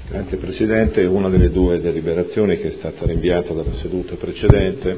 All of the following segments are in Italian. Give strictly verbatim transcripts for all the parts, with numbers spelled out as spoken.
Grazie Presidente. Una delle due deliberazioni che è stata rinviata dalla seduta precedente,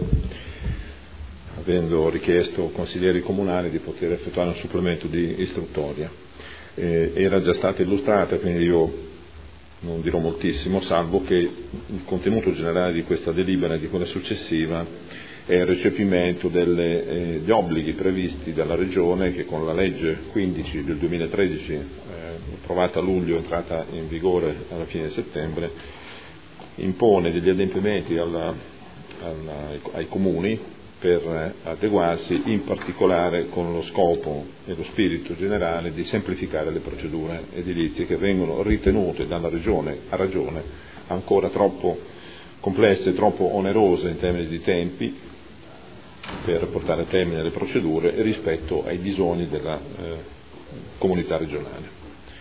avendo richiesto ai consiglieri comunali di poter effettuare un supplemento di istruttoria. Eh, era già stata illustrata, quindi io non dirò moltissimo, salvo che il contenuto generale di questa delibera e di quella successiva è il recepimento delle, eh, degli obblighi previsti dalla Regione, che con la legge quindici del duemilatredici, eh, approvata a luglio e entrata in vigore alla fine di settembre, impone degli adempimenti alla, alla, ai comuni per adeguarsi, in particolare con lo scopo e lo spirito generale di semplificare le procedure edilizie che vengono ritenute dalla Regione, a ragione, ancora troppo complesse, troppo onerose in termini di tempi per portare a termine le procedure rispetto ai bisogni della eh, comunità regionale.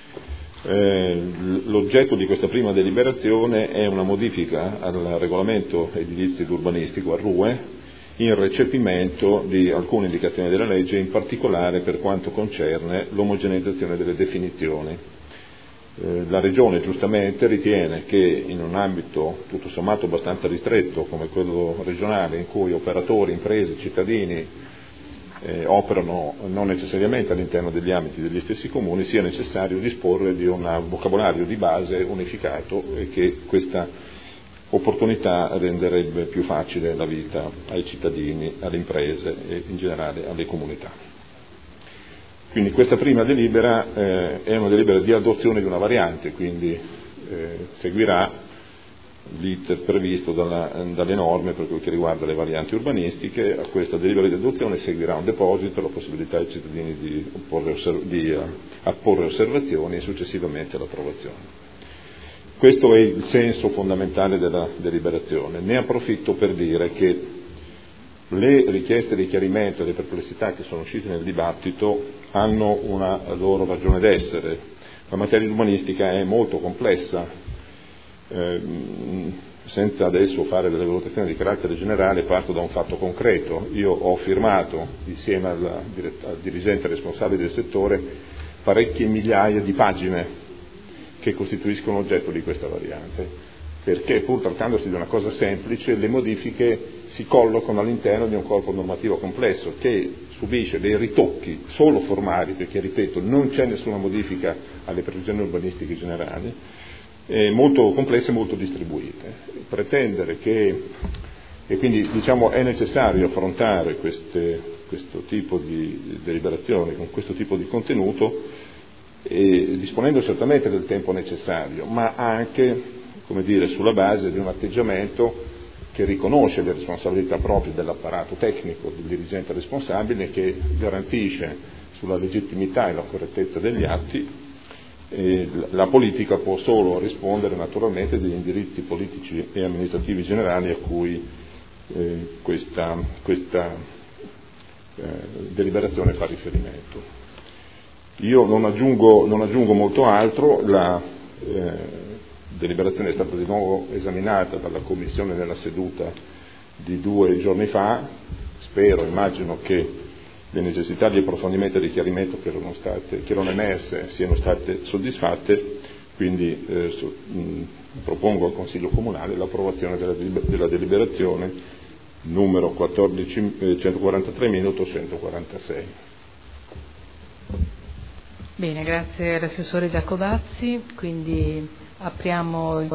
Eh, l'oggetto di questa prima deliberazione è una modifica al regolamento edilizio ed urbanistico, al R U E, in recepimento di alcune indicazioni della legge, in particolare per quanto concerne l'omogeneizzazione delle definizioni. Eh, la Regione giustamente ritiene che in un ambito tutto sommato abbastanza ristretto come quello regionale, in cui operatori, imprese, cittadini eh, operano non necessariamente all'interno degli ambiti degli stessi comuni, sia necessario disporre di un vocabolario di base unificato e che questa opportunità renderebbe più facile la vita ai cittadini, alle imprese e in generale alle comunità. Quindi questa prima delibera eh, è una delibera di adozione di una variante, quindi eh, seguirà l'iter previsto dalla, dalle norme per quel che riguarda le varianti urbanistiche. A questa delibera di adozione seguirà un deposito, la possibilità ai cittadini di, opporre osserv- di uh, apporre osservazioni e successivamente l'approvazione. Questo è il senso fondamentale della deliberazione. Ne approfitto per dire che le richieste di chiarimento e le perplessità che sono uscite nel dibattito hanno una loro ragione d'essere. La materia urbanistica è molto complessa, eh, senza adesso fare delle valutazioni di carattere generale parto da un fatto concreto. Io ho firmato insieme al, al dirigente responsabile del settore parecchie migliaia di pagine che costituiscono oggetto di questa variante, perché pur trattandosi di una cosa semplice, le modifiche si collocano all'interno di un corpo normativo complesso che subisce dei ritocchi solo formali, perché ripeto non c'è nessuna modifica alle previsioni urbanistiche generali, eh, molto complesse e molto distribuite. Pretendere che, e quindi diciamo è necessario affrontare queste, questo tipo di deliberazione con questo tipo di contenuto, e disponendo certamente del tempo necessario, ma anche, come dire, sulla base di un atteggiamento che riconosce le responsabilità proprie dell'apparato tecnico del dirigente responsabile, che garantisce sulla legittimità e la correttezza degli atti. E la politica può solo rispondere naturalmente degli indirizzi politici e amministrativi generali a cui eh, questa, questa eh, deliberazione fa riferimento. Io non aggiungo, non aggiungo molto altro. La eh, deliberazione è stata di nuovo esaminata dalla Commissione nella seduta di due giorni fa. Spero, immagino che le necessità di approfondimento e di chiarimento che erano, state, che erano emerse siano state soddisfatte, quindi eh, so, mh, propongo al Consiglio Comunale l'approvazione della, della deliberazione numero quattordici, eh, centoquarantatré minuto centoquarantasei. Bene, grazie all'assessore Giacobazzi, quindi apriamo